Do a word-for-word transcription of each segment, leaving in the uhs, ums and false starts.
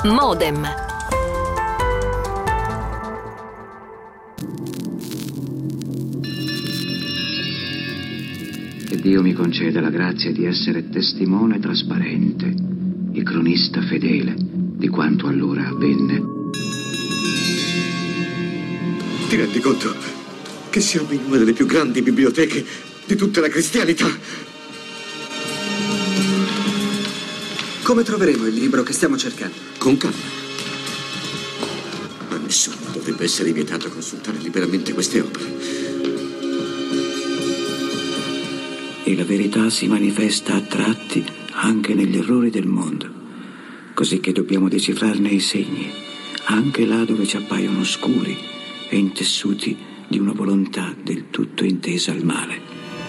Modem. Che Dio mi conceda la grazia di essere testimone trasparente e cronista fedele di quanto allora avvenne. Ti rendi conto che siamo in una delle più grandi biblioteche di tutta la cristianità? Come troveremo il libro che stiamo cercando? Con calma. A nessuno dovrebbe essere vietato consultare liberamente queste opere. E la verità si manifesta a tratti anche negli errori del mondo, così che dobbiamo decifrarne i segni, anche là dove ci appaiono oscuri e intessuti di una volontà del tutto intesa al male.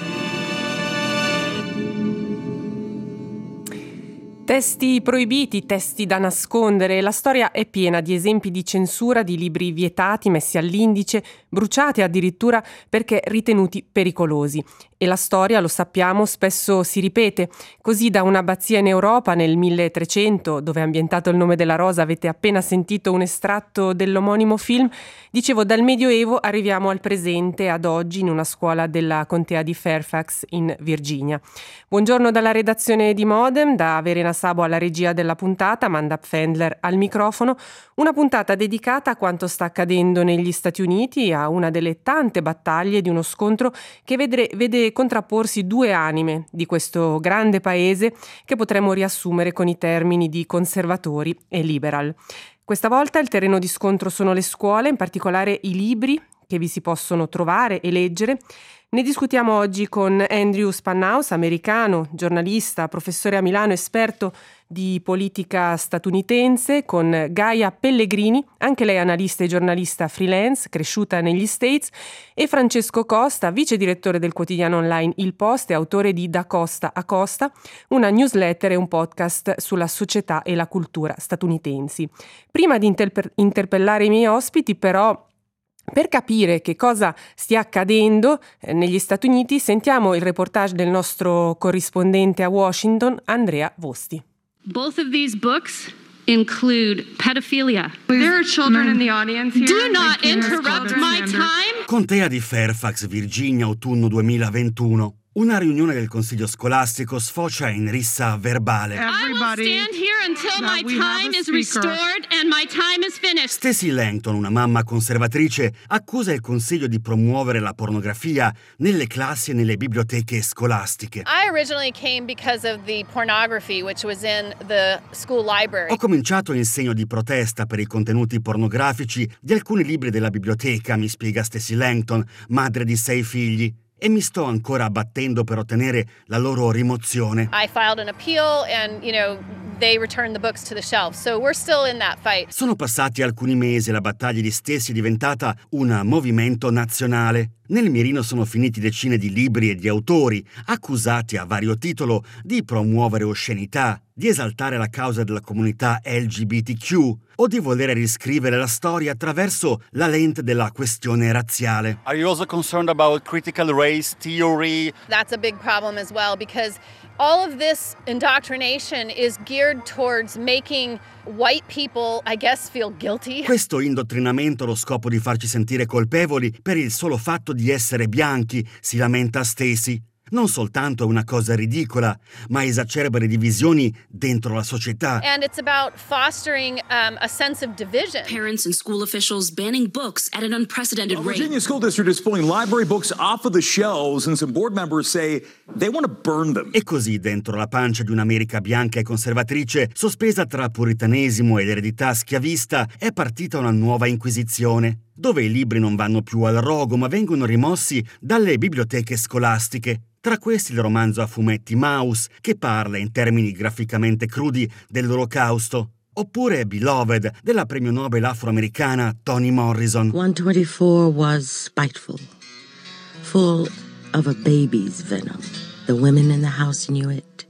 Testi proibiti, testi da nascondere. La storia è piena di esempi di censura di libri vietati, messi all'indice, bruciati addirittura perché ritenuti pericolosi. E la storia, lo sappiamo, spesso si ripete. Così da un'abbazia in Europa nel milletrecento, dove è ambientato Il nome della rosa, avete appena sentito un estratto dell'omonimo film. Dicevo, dal Medioevo arriviamo al presente, ad oggi, in una scuola della contea di Fairfax in Virginia. Buongiorno dalla redazione di Modem, da Verena Sabo alla regia della puntata, Amanda Pfändler al microfono. Una puntata dedicata a quanto sta accadendo negli Stati Uniti, a una delle tante battaglie di uno scontro che vede, vede contrapporsi due anime di questo grande paese che potremmo riassumere con i termini di conservatori e liberal. Questa volta il terreno di scontro sono le scuole, in particolare i libri che vi si possono trovare e leggere. Ne discutiamo oggi con Andrew Spanhaus, americano, giornalista, professore a Milano, esperto di politica statunitense, con Gaia Pellegrini, anche lei analista e giornalista freelance, cresciuta negli States, e Francesco Costa, vice direttore del quotidiano online Il Post e autore di Da Costa a Costa, una newsletter e un podcast sulla società e la cultura statunitensi. Prima di interpe- interpellare i miei ospiti, però, per capire che cosa stia accadendo eh, negli Stati Uniti, sentiamo il reportage del nostro corrispondente a Washington, Andrea Vosti. Both of these books include pedophilia. Please, there are children in the audience here. Do not Like, interrupt my time. Contea di Fairfax, Virginia, autunno duemilaventuno. Una riunione del consiglio scolastico sfocia in rissa verbale. I will stand here until my time is restored and my time is finished. Stacey Langton, una mamma conservatrice, accusa il consiglio di promuovere la pornografia nelle classi e nelle biblioteche scolastiche. I originally came because of the pornography which was in the school library. Ho cominciato in segno di protesta per i contenuti pornografici di alcuni libri della biblioteca, mi spiega Stacey Langton, madre di sei figli. E mi sto ancora battendo per ottenere la loro rimozione. I filed an appeal and, you know, they returned the books to the shelf. So we're still in that fight. Sono passati alcuni mesi e la battaglia di Stacey è diventata un movimento nazionale. Nel mirino sono finiti decine di libri e di autori, accusati a vario titolo di promuovere oscenità, di esaltare la causa della comunità L G B T Q o di voler riscrivere la storia attraverso la lente della questione razziale. Are you also concerned about critical race theory? That's a big problem as well because all of this indoctrination is geared towards making white people, I guess, feel guilty. Questo indottrinamento ha lo scopo di farci sentire colpevoli per il solo fatto di essere bianchi, si lamenta Stacey. Non soltanto è una cosa ridicola, ma esacerba le divisioni dentro la società. And it's about fostering um, a sense of division. Parents and school officials banning books at an unprecedented rate. Virginia School District is pulling library books off of the shelves and some board members say they want to burn them. E così, dentro la pancia di un'America bianca e conservatrice, sospesa tra puritanesimo ed eredità schiavista, è partita una nuova inquisizione, dove i libri non vanno più al rogo ma vengono rimossi dalle biblioteche scolastiche. Tra questi il romanzo a fumetti Maus, che parla in termini graficamente crudi dell'Olocausto, oppure Beloved della premio Nobel afroamericana Toni Morrison. one twenty-four was spiteful, full of a baby's venom. The women in the house knew it.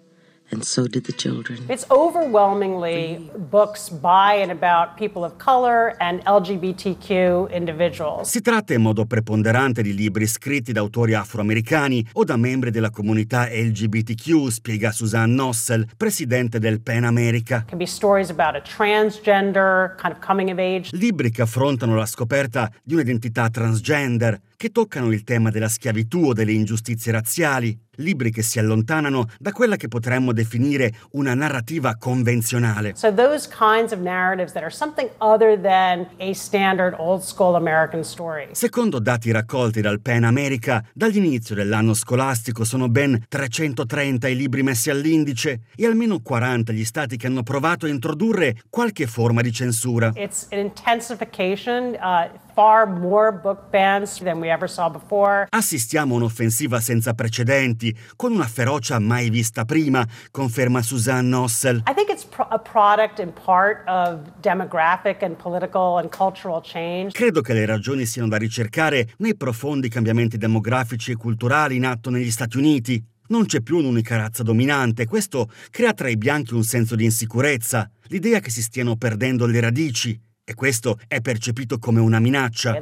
and so did the children. It's overwhelmingly books by and about people of color and L G B T Q individuals. Si tratta in modo preponderante di libri scritti da autori afroamericani o da membri della comunità L G B T Q, spiega Suzanne Nossel, presidente del PEN America. It can be stories about a transgender kind of coming of age. Libri che affrontano la scoperta di un'identità transgender, che toccano il tema della schiavitù o delle ingiustizie razziali, libri che si allontanano da quella che potremmo definire una narrativa convenzionale. So those kinds of narratives that are something other than a standard old school American story. Secondo dati raccolti dal PEN America, dall'inizio dell'anno scolastico sono ben trecentotrenta i libri messi all'indice e almeno quaranta gli stati che hanno provato a introdurre qualche forma di censura. It's an intensification, uh, far more book bans than we ever saw before. Assistiamo a un'offensiva senza precedenti, con una ferocia mai vista prima, conferma Suzanne Nossel. I think it's pro- a product in part of demographic and political and cultural change. Credo che le ragioni siano da ricercare nei profondi cambiamenti demografici e culturali in atto negli Stati Uniti. Non c'è più un'unica razza dominante, questo crea tra i bianchi un senso di insicurezza, l'idea che si stiano perdendo le radici. E questo è percepito come una minaccia.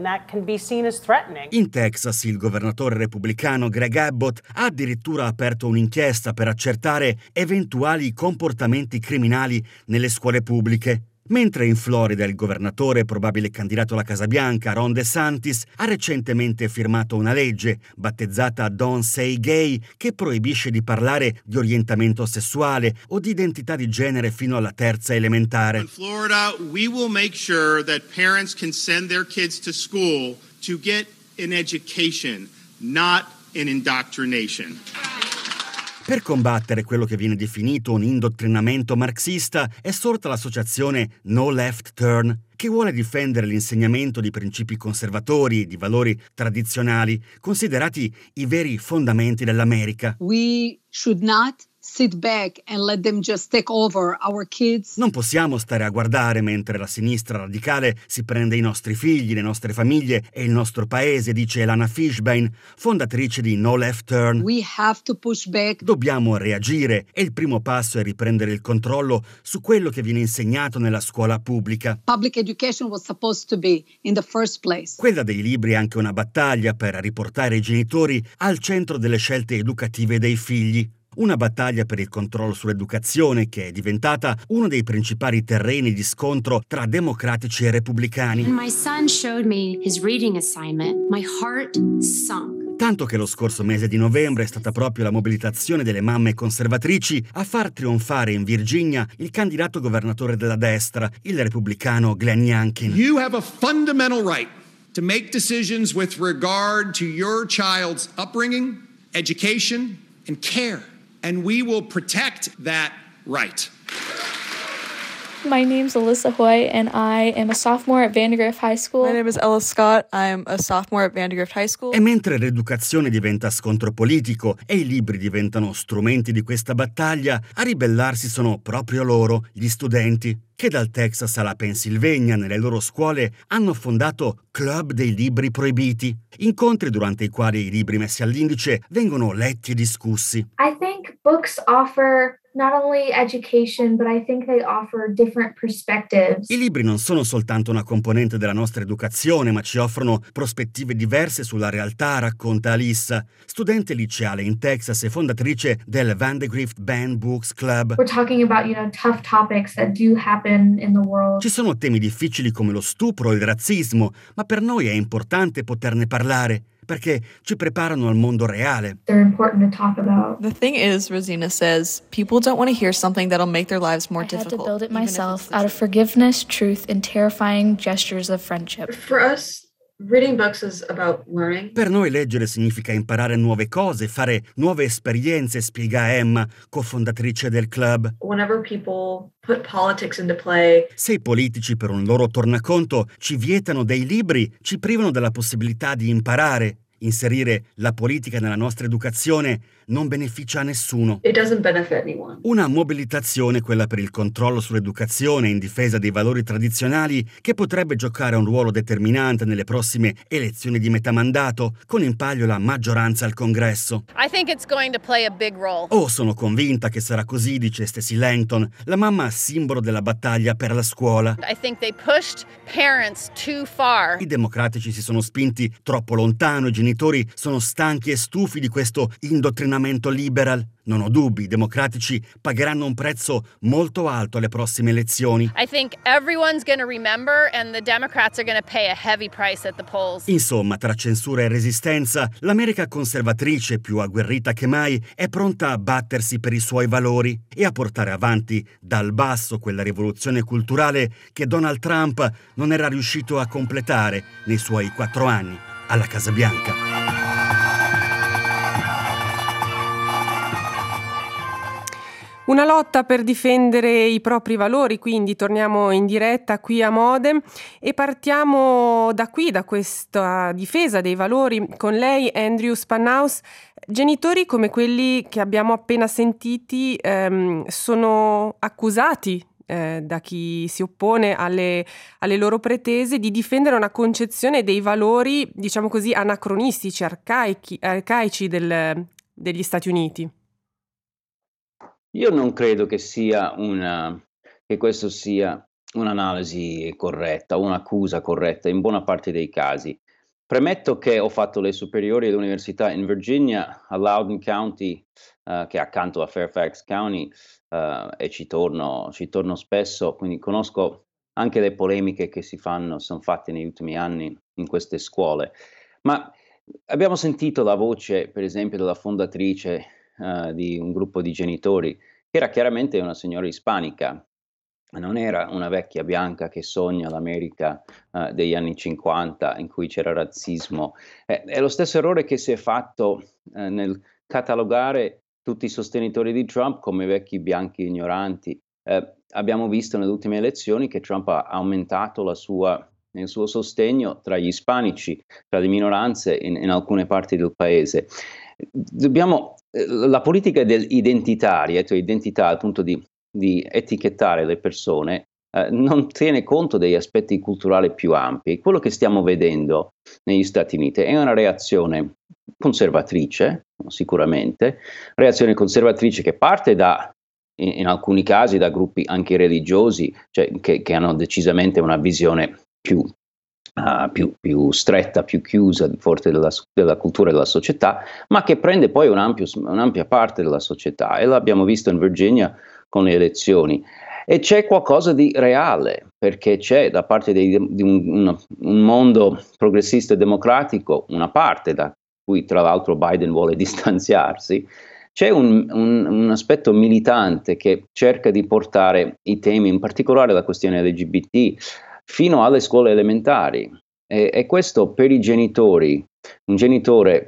In Texas, il governatore repubblicano Greg Abbott ha addirittura aperto un'inchiesta per accertare eventuali comportamenti criminali nelle scuole pubbliche. Mentre in Florida il governatore e probabile candidato alla Casa Bianca, Ron DeSantis, ha recentemente firmato una legge, battezzata Don't Say Gay, che proibisce di parlare di orientamento sessuale o di identità di genere fino alla terza elementare. In Florida, we will make sure that parents can send their kids to school to get an education, not an indoctrination. Per combattere quello che viene definito un indottrinamento marxista è sorta l'associazione No Left Turn, che vuole difendere l'insegnamento di principi conservatori e di valori tradizionali, considerati i veri fondamenti dell'America. We should not sit back and let them just take over our kids. Non possiamo stare a guardare mentre la sinistra radicale si prende i nostri figli, le nostre famiglie e il nostro paese, dice Elana Fishbein, fondatrice di No Left Turn. We have to push back. Dobbiamo reagire e il primo passo è riprendere il controllo su quello che viene insegnato nella scuola pubblica. Public education was supposed to be in the first place. Quella dei libri è anche una battaglia per riportare i genitori al centro delle scelte educative dei figli. Una battaglia per il controllo sull'educazione che è diventata uno dei principali terreni di scontro tra democratici e repubblicani. When my son showed me his reading assignment, my heart sunk. Tanto che lo scorso mese di novembre è stata proprio la mobilitazione delle mamme conservatrici a far trionfare in Virginia il candidato governatore della destra, il repubblicano Glenn Youngkin. You have a fundamental right to make decisions with regard to your child's upbringing, education, and care. And we will protect that right. My name's Alyssa Hoy, and I am a sophomore at Vandegrift High School. My name is Ella Scott. I'm a sophomore at Vandegrift High School. E mentre l'educazione diventa scontro politico e i libri diventano strumenti di questa battaglia, a ribellarsi sono proprio loro, gli studenti, che dal Texas alla Pennsylvania nelle loro scuole hanno fondato club dei libri proibiti, incontri durante i quali i libri messi all'indice vengono letti e discussi. I think books offer not only education, but I think they offer different perspectives. I libri non sono soltanto una componente della nostra educazione, ma ci offrono prospettive diverse sulla realtà, racconta Alissa, studente liceale in Texas e fondatrice del Vandegrift Banned Books Club. We're talking about, you know, tough topics that do happen in the world. Ci sono temi difficili come lo stupro e il razzismo, ma per noi è importante poterne parlare, perché ci preparano al mondo reale. They're important to talk about. The thing is, Rosina says, people don't want to hear something that'll make their lives more I difficult. I had to build it myself out of forgiveness, truth, and terrifying gestures of friendship. For us, reading books is about learning. Per noi leggere significa imparare nuove cose, fare nuove esperienze, spiega Emma, cofondatrice del club. Whenever people put politics into play. Se i politici per un loro tornaconto ci vietano dei libri, ci privano della possibilità di imparare. Inserire la politica nella nostra educazione non beneficia a nessuno. It doesn't benefit anyone. Una mobilitazione, quella per il controllo sull'educazione in difesa dei valori tradizionali, che potrebbe giocare un ruolo determinante nelle prossime elezioni di metà mandato, con in palio la maggioranza al Congresso. I think it's going to play a big role. Oh, sono convinta che sarà così, dice Stacey Langton, la mamma simbolo della battaglia per la scuola. I think they pushed parents too far. I democratici si sono spinti troppo lontano, i genitori sono stanchi e stufi di questo indottrinamento liberal. Non ho dubbi, i democratici pagheranno un prezzo molto alto alle prossime elezioni. I think everyone's going to remember and the Democrats are going to pay a heavy price at the polls. Insomma, tra censura e resistenza, l'America conservatrice, più agguerrita che mai, è pronta a battersi per i suoi valori e a portare avanti dal basso quella rivoluzione culturale che Donald Trump non era riuscito a completare nei suoi quattro anni alla Casa Bianca. Una lotta per difendere i propri valori, quindi torniamo in diretta qui a Modem e partiamo da qui, da questa difesa dei valori, con lei Andrew Spanhaus. Genitori come quelli che abbiamo appena sentiti ehm, sono accusati eh, da chi si oppone alle, alle loro pretese di difendere una concezione dei valori, diciamo così, anacronistici, arcaici, arcaici del, degli Stati Uniti. Io non credo che sia una, che questo sia un'analisi corretta, un'accusa corretta in buona parte dei casi. Premetto che ho fatto le superiori all'università in Virginia, a Loudoun County, uh, che è accanto a Fairfax County, uh, e ci torno, ci torno spesso, quindi conosco anche le polemiche che si fanno, sono fatte negli ultimi anni in queste scuole. Ma abbiamo sentito la voce, per esempio, della fondatrice Uh, di un gruppo di genitori, che era chiaramente una signora ispanica, non era una vecchia bianca che sogna l'America uh, degli anni cinquanta in cui c'era razzismo. Eh, è lo stesso errore che si è fatto uh, nel catalogare tutti i sostenitori di Trump come vecchi bianchi ignoranti. Eh, abbiamo visto nelle ultime elezioni che Trump ha aumentato la sua, il suo sostegno tra gli ispanici, tra le minoranze in, in alcune parti del paese. Dobbiamo, la politica identitaria, cioè identità appunto di, di etichettare le persone, eh, non tiene conto degli aspetti culturali più ampi. Quello che stiamo vedendo negli Stati Uniti è una reazione conservatrice, sicuramente, reazione conservatrice che parte da, in, in alcuni casi, da gruppi anche religiosi, cioè che, che hanno decisamente una visione più Uh, più, più stretta, più chiusa, forte della, della cultura e della società, ma che prende poi un ampio, un'ampia parte della società, e l'abbiamo visto in Virginia con le elezioni. E c'è qualcosa di reale, perché c'è da parte dei, di un, un, un mondo progressista e democratico, una parte da cui tra l'altro Biden vuole distanziarsi, c'è un, un, un aspetto militante che cerca di portare i temi, in particolare la questione L G B T, fino alle scuole elementari, e, e questo per i genitori, un genitore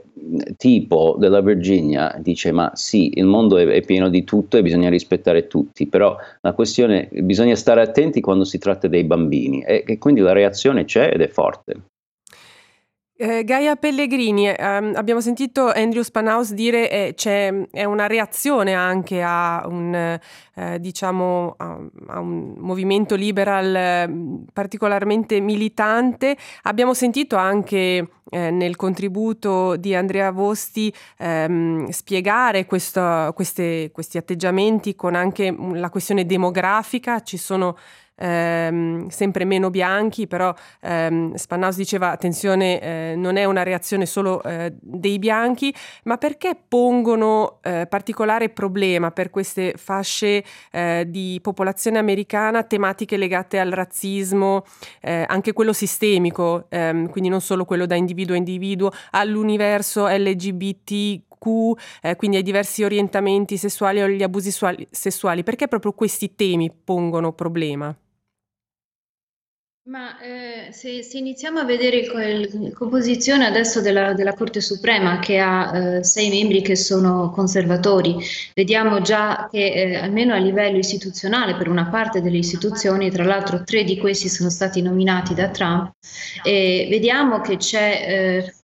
tipo della Virginia dice: ma sì, il mondo è, è pieno di tutto e bisogna rispettare tutti, però la questione, bisogna stare attenti quando si tratta dei bambini, e, e quindi la reazione c'è ed è forte. Eh, Gaia Pellegrini, ehm, abbiamo sentito Andrew Spanhaus dire eh, c'è è una reazione anche a un, eh, diciamo, a, a un movimento liberal eh, particolarmente militante. Abbiamo sentito anche eh, nel contributo di Andrea Vosti ehm, spiegare questo, queste, questi atteggiamenti con anche la questione demografica. Ci sono Ehm, sempre meno bianchi, però ehm, Spanhaus diceva attenzione, eh, non è una reazione solo eh, dei bianchi, ma perché pongono eh, particolare problema per queste fasce eh, di popolazione americana tematiche legate al razzismo, eh, anche quello sistemico, ehm, quindi non solo quello da individuo a individuo, all'universo L G B T Q, eh, quindi ai diversi orientamenti sessuali o agli abusi suali, sessuali, perché proprio questi temi pongono problema? Ma eh, se, se iniziamo a vedere la composizione adesso della, della Corte Suprema, che ha eh, sei membri che sono conservatori, vediamo già che eh, almeno a livello istituzionale, per una parte delle istituzioni, tra l'altro tre di questi sono stati nominati da Trump, e vediamo che c'è eh,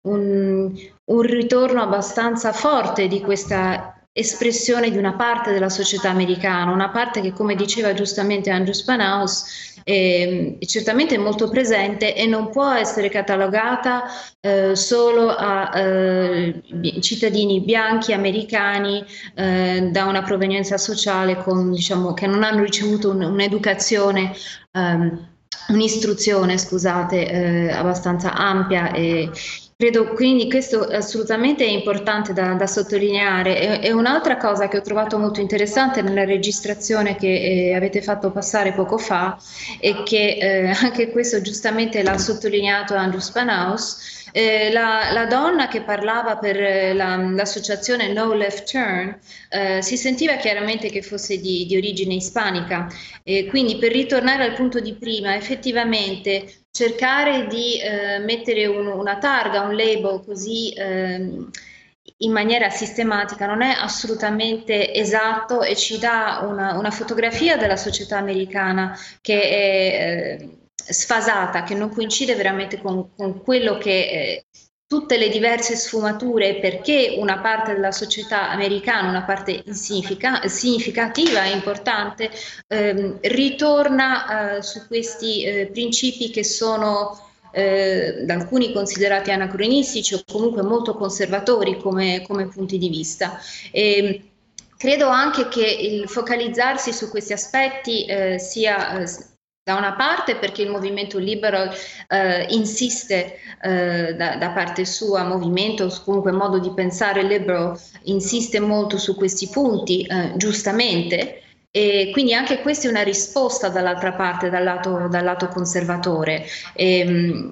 un, un ritorno abbastanza forte di questa espressione di una parte della società americana, una parte che, come diceva giustamente Andrew Spanhaus, è, è certamente molto presente e non può essere catalogata eh, solo a eh, cittadini bianchi americani eh, da una provenienza sociale con, diciamo, che non hanno ricevuto un, un'educazione, um, un'istruzione, scusate, eh, abbastanza ampia e credo quindi questo assolutamente è importante da, da sottolineare. E, e un'altra cosa che ho trovato molto interessante nella registrazione che eh, avete fatto passare poco fa è che eh, anche questo giustamente l'ha sottolineato Andrew Spanhaus, eh, la, la donna che parlava per eh, la, l'associazione No Left Turn eh, si sentiva chiaramente che fosse di, di origine ispanica, e quindi per ritornare al punto di prima, effettivamente cercare di eh, mettere un, una targa, un label così eh, in maniera sistematica non è assolutamente esatto e ci dà una, una fotografia della società americana che è eh, sfasata, che non coincide veramente con, con quello che eh, tutte le diverse sfumature, perché una parte della società americana, una parte significa, significativa e importante, ehm, ritorna eh, su questi eh, principi che sono eh, da alcuni considerati anacronistici o comunque molto conservatori come, come punti di vista. E, credo anche che il focalizzarsi su questi aspetti eh, sia eh, da una parte perché il movimento liberal eh, insiste eh, da, da parte sua, movimento, comunque modo di pensare liberal, insiste molto su questi punti, eh, giustamente, e quindi anche questa è una risposta dall'altra parte, dal lato, dal lato conservatore. E,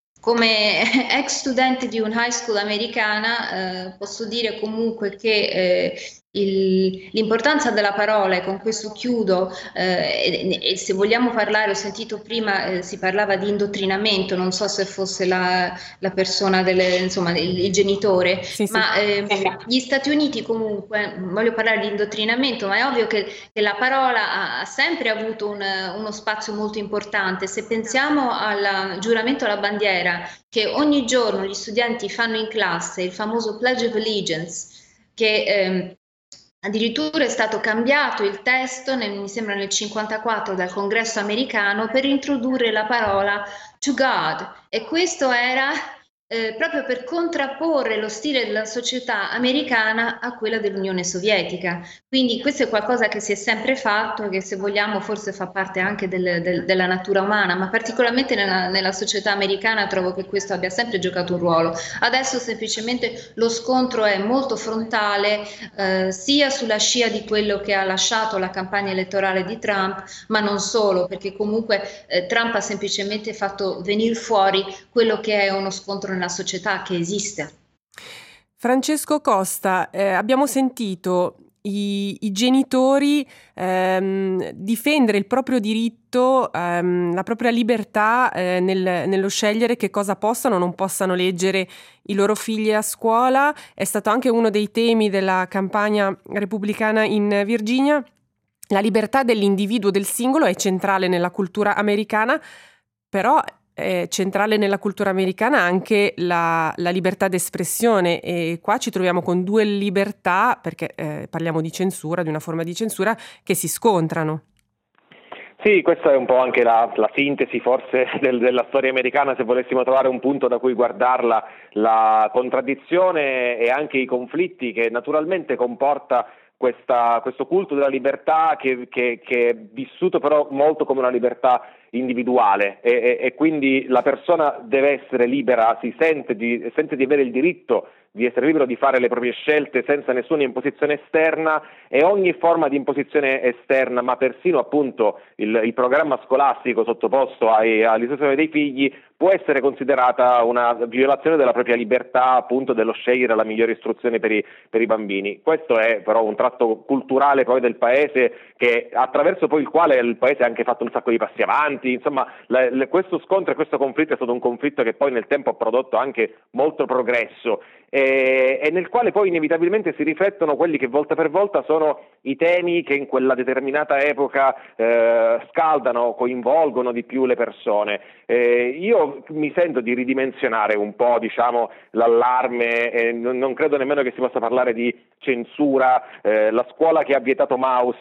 come ex studente di un high school americana eh, posso dire comunque che eh, il, l'importanza della parola, e con questo chiudo, eh, e, e se vogliamo parlare, ho sentito prima eh, si parlava di indottrinamento, non so se fosse la, la persona, delle, insomma il, il genitore, sì, sì. ma eh, gli Stati Uniti comunque, voglio parlare di indottrinamento, ma è ovvio che, che la parola ha, ha sempre avuto un, uno spazio molto importante. Se pensiamo al giuramento alla bandiera che ogni giorno gli studenti fanno in classe, il famoso Pledge of Allegiance, che eh, addirittura è stato cambiato il testo, nel, mi sembra nel cinquantaquattro, dal Congresso americano per introdurre la parola to God, e questo era eh, proprio per contrapporre lo stile della società americana a quella dell'Unione Sovietica. Quindi questo è qualcosa che si è sempre fatto e che, se vogliamo, forse fa parte anche del, del, della natura umana, ma particolarmente nella, nella società americana trovo che questo abbia sempre giocato un ruolo. Adesso semplicemente lo scontro è molto frontale, eh, sia sulla scia di quello che ha lasciato la campagna elettorale di Trump, ma non solo, perché comunque eh, Trump ha semplicemente fatto venire fuori quello che è uno scontro nella società che esiste. Francesco Costa, eh, abbiamo sentito I, i genitori ehm, difendere il proprio diritto, ehm, la propria libertà eh, nel, nello scegliere che cosa possano o non possano leggere i loro figli a scuola. È stato anche uno dei temi della campagna repubblicana in Virginia. La libertà dell'individuo, del singolo, è centrale nella cultura americana, però è centrale nella cultura americana anche la, la libertà d'espressione, e qua ci troviamo con due libertà, perché eh, parliamo di censura, di una forma di censura, che si scontrano. Sì, questa è un po' anche la, la sintesi forse del, della storia americana, se volessimo trovare un punto da cui guardarla, la contraddizione e anche i conflitti che naturalmente comporta questa, questo culto della libertà che, che, che è vissuto però molto come una libertà individuale e, e, e quindi la persona deve essere libera, si sente di, sente di avere il diritto di essere libero di fare le proprie scelte senza nessuna imposizione esterna, e ogni forma di imposizione esterna, ma persino appunto il, il programma scolastico sottoposto ai, all'istruzione dei figli, può essere considerata una violazione della propria libertà, appunto dello scegliere la migliore istruzione per i, per i bambini. Questo è però un tratto culturale poi del paese, che attraverso poi il quale il paese ha anche fatto un sacco di passi avanti, insegnanti, insomma la, la, questo scontro e questo conflitto è stato un conflitto che poi nel tempo ha prodotto anche molto progresso e, e nel quale poi inevitabilmente si riflettono quelli che volta per volta sono i temi che in quella determinata epoca eh, scaldano, coinvolgono di più le persone. Eh, io mi sento di ridimensionare un po', diciamo, l'allarme, eh, non, non credo nemmeno che si possa parlare di censura. Eh, la scuola che ha vietato Maus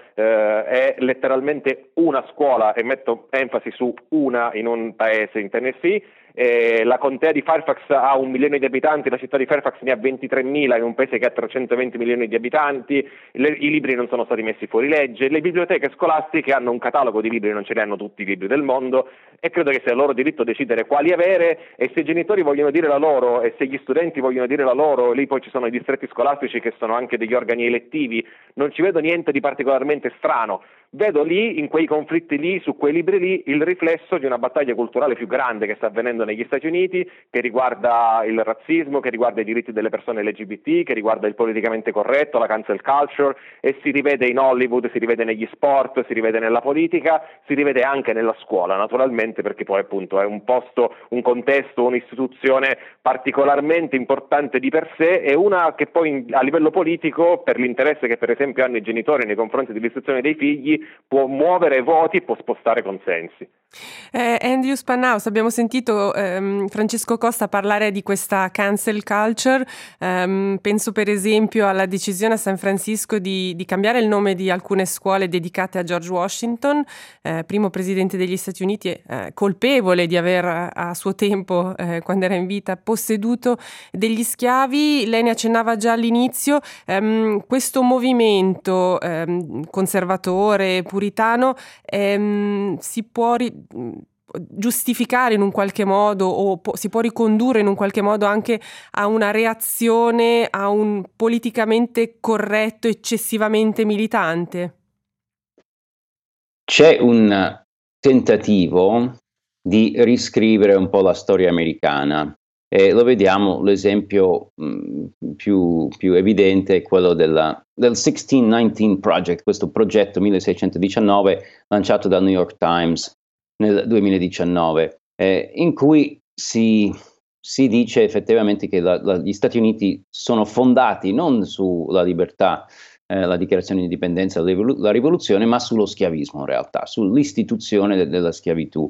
eh, è letteralmente una scuola, e metto enfasi su una, in un paese in Tennessee. Eh, la contea di Fairfax ha un milione di abitanti, la città di Fairfax ne ha ventitremila in un paese che ha trecentoventi milioni di abitanti. Le, i libri non sono stati messi fuori legge, le biblioteche scolastiche hanno un catalogo di libri, non ce li hanno tutti i libri del mondo, e credo che sia loro diritto decidere quali avere, e se i genitori vogliono dire la loro e se gli studenti vogliono dire la loro, lì poi ci sono i distretti scolastici che sono anche degli organi elettivi, non ci vedo niente di particolarmente strano. Vedo lì, in quei conflitti lì, su quei libri lì, il riflesso di una battaglia culturale più grande che sta avvenendo negli Stati Uniti, che riguarda il razzismo, che riguarda i diritti delle persone L G B T, che riguarda il politicamente corretto, la cancel culture, e si rivede in Hollywood, si rivede negli sport, si rivede nella politica, si rivede anche nella scuola, naturalmente, perché poi appunto è un posto, un contesto, un'istituzione particolarmente importante di per sé, e una che poi a livello politico, per l'interesse che per esempio hanno i genitori nei confronti dell'istruzione dei figli, può muovere voti, può spostare consensi. Eh, Andrew Spannaus, abbiamo sentito ehm, Francesco Costa parlare di questa cancel culture. Ehm, penso per esempio alla decisione a San Francisco di, di cambiare il nome di alcune scuole dedicate a George Washington, eh, primo presidente degli Stati Uniti, eh, colpevole di aver a suo tempo, eh, quando era in vita, posseduto degli schiavi. Lei ne accennava già all'inizio. Ehm, questo movimento ehm, conservatore, puritano, ehm, si può ri- giustificare in un qualche modo, o po- si può ricondurre in un qualche modo anche a una reazione a un politicamente corretto eccessivamente militante? C'è un tentativo di riscrivere un po' la storia americana, e lo vediamo, l'esempio mh, più, più evidente è quello della, del sixteen nineteen Project, questo progetto milleseicentodiciannove lanciato dal New York Times nel duemiladiciannove, eh, in cui si, si dice effettivamente che la, la, gli Stati Uniti sono fondati non sulla libertà, eh, la dichiarazione di indipendenza, la rivoluzione, ma sullo schiavismo in realtà, sull'istituzione de, della schiavitù.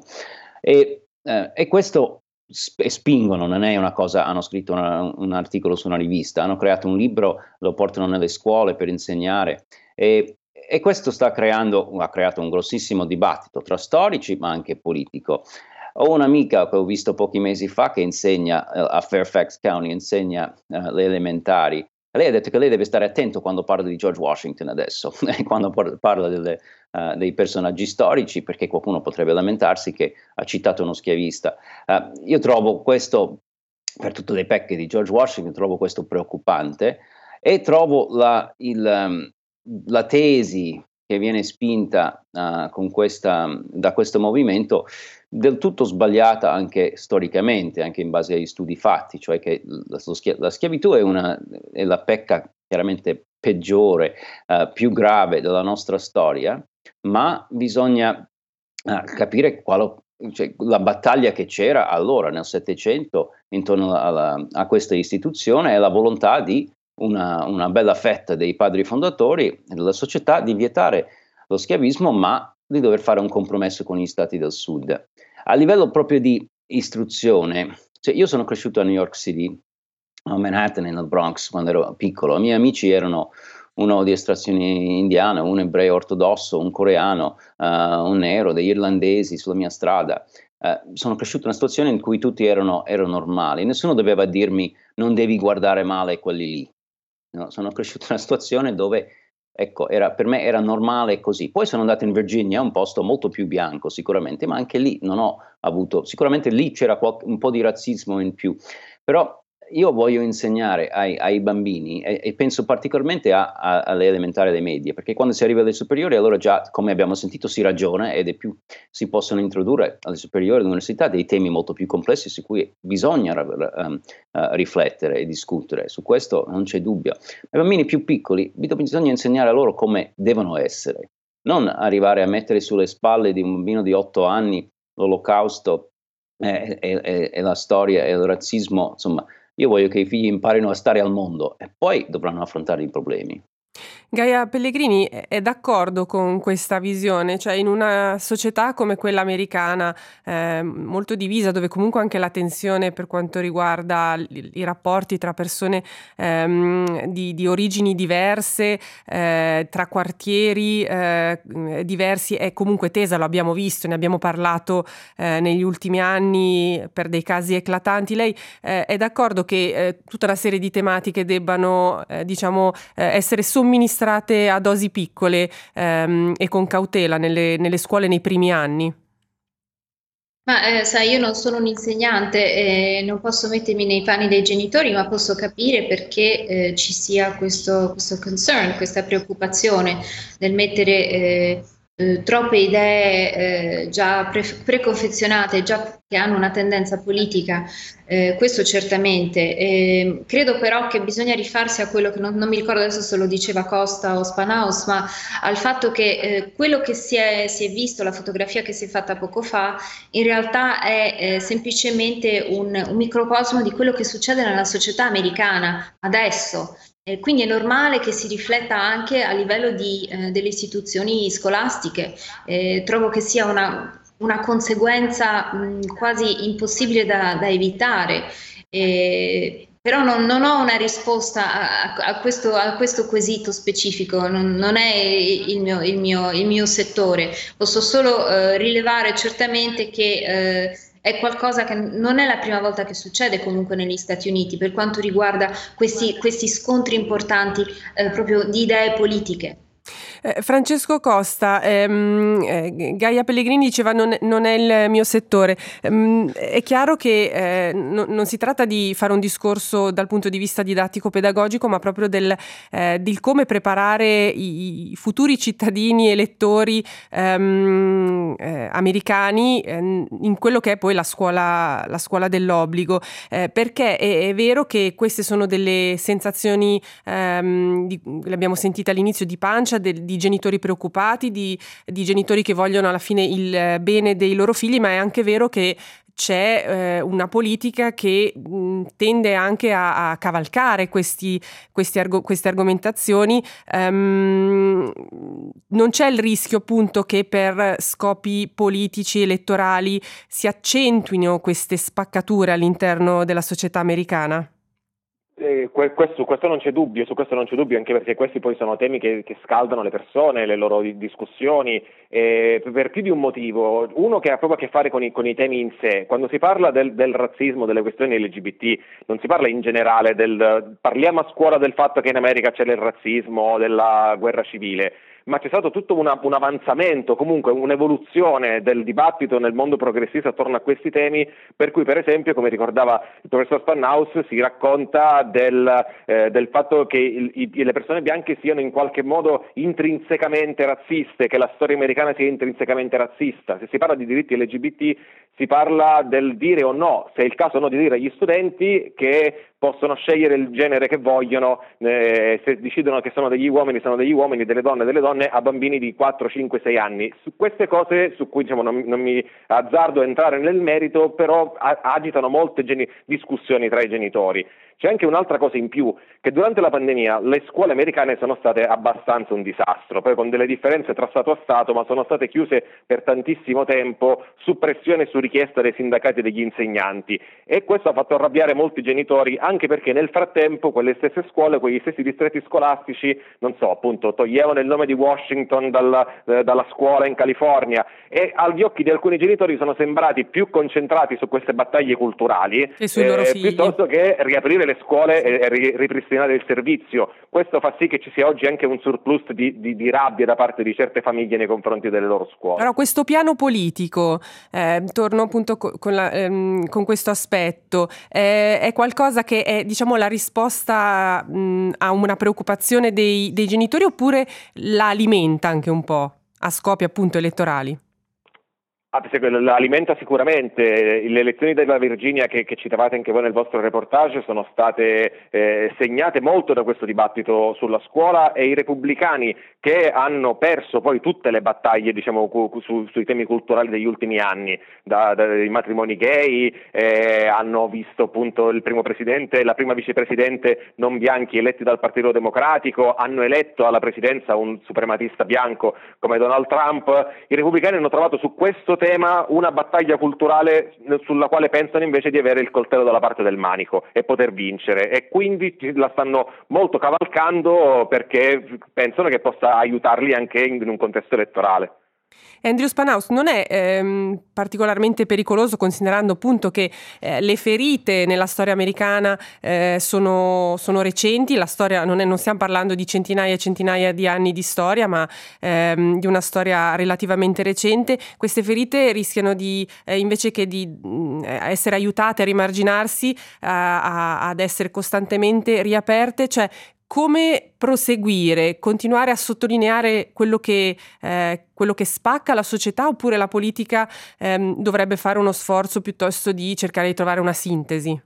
E, eh, e questo sp- spingono, non è una cosa, hanno scritto una, un articolo su una rivista, hanno creato un libro, lo portano nelle scuole per insegnare, e E questo sta creando, ha creato un grossissimo dibattito tra storici ma anche politico. Ho un'amica che ho visto pochi mesi fa che insegna uh, a Fairfax County, insegna uh, le elementari. Lei ha detto che lei deve stare attento quando parla di George Washington adesso, quando par- parla delle, uh, dei personaggi storici, perché qualcuno potrebbe lamentarsi che ha citato uno schiavista. Uh, io trovo questo, per tutte le pecche di George Washington, trovo questo preoccupante, e trovo la, il... Um, la tesi che viene spinta uh, con questa, da questo movimento del tutto sbagliata anche storicamente, anche in base agli studi fatti, cioè che la, la schiavitù è, una, è la pecca chiaramente peggiore, uh, più grave della nostra storia, ma bisogna uh, capire quale, cioè, la battaglia che c'era allora nel Settecento intorno alla, a questa istituzione e la volontà di Una, una bella fetta dei padri fondatori della società di vietare lo schiavismo, ma di dover fare un compromesso con gli stati del sud. A livello proprio di istruzione, cioè io sono cresciuto a New York City, a Manhattan e nel Bronx quando ero piccolo. I miei amici erano uno di estrazione indiana, un ebreo ortodosso, un coreano, uh, un nero, degli irlandesi sulla mia strada. Uh, sono cresciuto in una situazione in cui tutti erano, erano normali, nessuno doveva dirmi non devi guardare male quelli lì. No, sono cresciuto in una situazione dove, ecco, era, per me era normale così. Poi sono andato in Virginia, un posto molto più bianco sicuramente, ma anche lì non ho avuto, sicuramente lì c'era qualche, un po' di razzismo in più, però io voglio insegnare ai, ai bambini, e, e penso particolarmente a, a, alle elementari e alle medie, perché quando si arriva alle superiori allora già, come abbiamo sentito, si ragiona ed è più, si possono introdurre alle superiori e all'università dei temi molto più complessi su cui bisogna um, uh, riflettere e discutere. Su questo non c'è dubbio. Ai bambini più piccoli bisogna insegnare a loro come devono essere, non arrivare a mettere sulle spalle di un bambino di otto anni l'olocausto e, e, e la storia e il razzismo. Insomma, io voglio che i figli imparino a stare al mondo e poi dovranno affrontare i problemi. Gaia Pellegrini è d'accordo con questa visione, cioè in una società come quella americana, eh, molto divisa, dove comunque anche la tensione per quanto riguarda i, i rapporti tra persone ehm, di, di origini diverse, eh, tra quartieri eh, diversi, è comunque tesa, lo abbiamo visto, ne abbiamo parlato eh, negli ultimi anni per dei casi eclatanti. Lei eh, è d'accordo che eh, tutta una serie di tematiche debbano eh, diciamo eh, essere somministrate a dosi piccole ehm, e con cautela nelle, nelle scuole nei primi anni? Ma eh, sai, io non sono un insegnante e non posso mettermi nei panni dei genitori, ma posso capire perché eh, ci sia questo, questo concern, questa preoccupazione nel mettere eh, eh, troppe idee eh, già pre- preconfezionate, già che hanno una tendenza politica. Eh, questo certamente. Eh, credo però che bisogna rifarsi a quello che non, non mi ricordo adesso se lo diceva Costa o Spanaus, ma al fatto che eh, quello che si è, si è visto, la fotografia che si è fatta poco fa, in realtà è eh, semplicemente un, un microcosmo di quello che succede nella società americana adesso. Eh, quindi è normale che si rifletta anche a livello di, eh, delle istituzioni scolastiche. Eh, trovo che sia una una conseguenza mh, quasi impossibile da, da evitare, eh, però non, non ho una risposta a, a, questo, a questo quesito specifico, non, non è il mio, il, mio, il mio settore, posso solo eh, rilevare certamente che eh, è qualcosa che non è la prima volta che succede comunque negli Stati Uniti per quanto riguarda questi, questi scontri importanti eh, proprio di idee politiche. Eh, Francesco Costa, ehm, eh, Gaia Pellegrini diceva non, non è il mio settore. Ehm, è chiaro che eh, no, non si tratta di fare un discorso dal punto di vista didattico-pedagogico, ma proprio del, eh, del come preparare i, i futuri cittadini elettori ehm, eh, americani eh, in quello che è poi la scuola, la scuola dell'obbligo, eh, perché è, è vero che queste sono delle sensazioni, ehm, di, le abbiamo sentite all'inizio, di pancia, del, di genitori preoccupati, di, di genitori che vogliono alla fine il bene dei loro figli, ma è anche vero che c'è eh, una politica che mh, tende anche a, a cavalcare questi, questi argo- queste argomentazioni. Um, non c'è il rischio appunto che per scopi politici, elettorali, si accentuino queste spaccature all'interno della società americana? Eh, questo, questo non c'è dubbio, su questo non c'è dubbio, anche perché questi poi sono temi che, che scaldano le persone, le loro discussioni, eh, per più di un motivo. Uno che ha proprio a che fare con i, con i temi in sé. Quando si parla del, del razzismo, delle questioni L G B T, non si parla in generale del parliamo a scuola del fatto che in America c'è il razzismo, della guerra civile, ma c'è stato tutto una, un avanzamento, comunque un'evoluzione del dibattito nel mondo progressista attorno a questi temi, per cui per esempio, come ricordava il professor Spannaus, si racconta del, eh, del fatto che il, i, le persone bianche siano in qualche modo intrinsecamente razziste, che la storia americana sia intrinsecamente razzista. Se si parla di diritti L G B T si parla del dire o no, se è il caso o no di dire agli studenti che possono scegliere il genere che vogliono, eh, se decidono che sono degli uomini sono degli uomini, delle donne delle donne, a bambini di quattro, cinque, sei anni. Su queste cose, su cui diciamo, non, non mi azzardo a entrare nel merito, però a, agitano molte geni- discussioni tra i genitori. C'è anche un'altra cosa in più, che durante la pandemia le scuole americane sono state abbastanza un disastro, poi con delle differenze tra Stato a Stato, ma sono state chiuse per tantissimo tempo su pressione e su richiesta dei sindacati e degli insegnanti, e questo ha fatto arrabbiare molti genitori, anche perché nel frattempo quelle stesse scuole, quegli stessi distretti scolastici, non so, appunto, toglievano il nome di Washington dalla, eh, dalla scuola in California, e agli occhi di alcuni genitori sono sembrati più concentrati su queste battaglie culturali e sui loro eh, figli, piuttosto che riaprire le scuole e ripristinare il servizio. Questo fa sì che ci sia oggi anche un surplus di, di, di rabbia da parte di certe famiglie nei confronti delle loro scuole. Però questo piano politico, eh, torno appunto co- con, la, ehm, con questo aspetto, eh, è qualcosa che è, diciamo, la risposta mh, a una preoccupazione dei, dei genitori, oppure la alimenta anche un po' a scopi appunto elettorali? Alimenta sicuramente. Le elezioni della Virginia che, che citavate anche voi nel vostro reportage sono state eh, segnate molto da questo dibattito sulla scuola, e i repubblicani, che hanno perso poi tutte le battaglie, diciamo, cu- su, sui temi culturali degli ultimi anni, da, dai matrimoni gay, eh, hanno visto appunto il primo presidente e la prima vicepresidente non bianchi eletti dal Partito Democratico, hanno eletto alla presidenza un suprematista bianco come Donald Trump. I repubblicani hanno trovato su questo tema una battaglia culturale sulla quale pensano invece di avere il coltello dalla parte del manico e poter vincere, e quindi la stanno molto cavalcando perché pensano che possa aiutarli anche in un contesto elettorale. Andrew Spanhaus, non è ehm, particolarmente pericoloso, considerando appunto che eh, le ferite nella storia americana eh, sono, sono recenti. La storia non, è, non stiamo parlando di centinaia e centinaia di anni di storia, ma ehm, di una storia relativamente recente. Queste ferite rischiano di, eh, invece che di mh, essere aiutate a rimarginarsi, eh, a, ad essere costantemente riaperte. Cioè, come proseguire, continuare a sottolineare quello che, eh, quello che spacca la società, oppure la politica ehm, dovrebbe fare uno sforzo piuttosto di cercare di trovare una sintesi?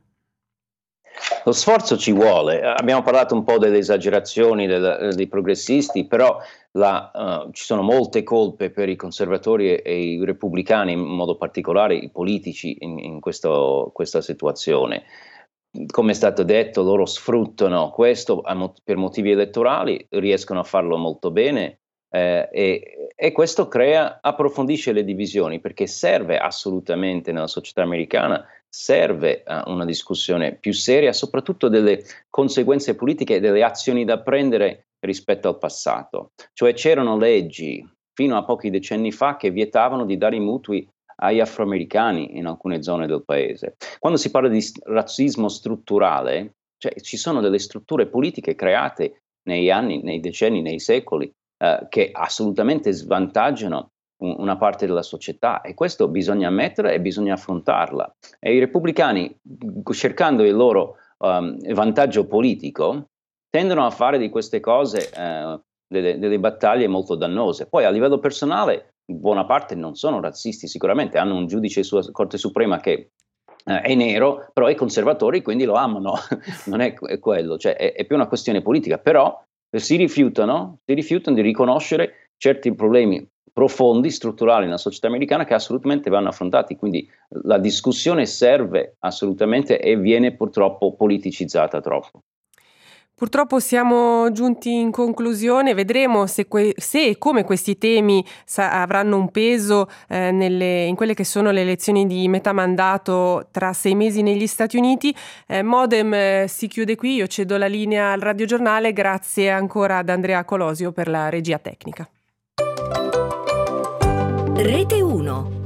Lo sforzo ci vuole. Abbiamo parlato un po' delle esagerazioni del, dei progressisti, però la, uh, ci sono molte colpe per i conservatori e, e i repubblicani, in modo particolare i politici, in, in questo, questa situazione. Come è stato detto, loro sfruttano questo per motivi elettorali, riescono a farlo molto bene, eh, e, e questo crea, approfondisce le divisioni, perché serve assolutamente nella società americana, serve uh, una discussione più seria, soprattutto delle conseguenze politiche e delle azioni da prendere rispetto al passato. Cioè, c'erano leggi fino a pochi decenni fa che vietavano di dare i mutui agli afroamericani in alcune zone del paese. Quando si parla di razzismo strutturale, cioè ci sono delle strutture politiche create negli anni, nei decenni, nei secoli, eh, che assolutamente svantaggiano un, una parte della società, e questo bisogna ammettere e bisogna affrontarla. E i repubblicani, cercando il loro um, vantaggio politico, tendono a fare di queste cose eh, delle, delle battaglie molto dannose. Poi a livello personale, buona parte non sono razzisti, sicuramente hanno un giudice sulla Corte Suprema che eh, è nero, però i conservatori quindi lo amano. Non è, è quello, cioè è, è più una questione politica, però si rifiutano, si rifiutano di riconoscere certi problemi profondi, strutturali nella società americana, che assolutamente vanno affrontati. Quindi la discussione serve assolutamente e viene purtroppo politicizzata troppo. Purtroppo siamo giunti in conclusione. Vedremo se, que- se e come questi temi sa- avranno un peso eh, nelle, in quelle che sono le elezioni di metà mandato tra sei mesi negli Stati Uniti. Eh, Modem eh, si chiude qui, io cedo la linea al radiogiornale. Grazie ancora ad Andrea Colosio per la regia tecnica. Rete uno.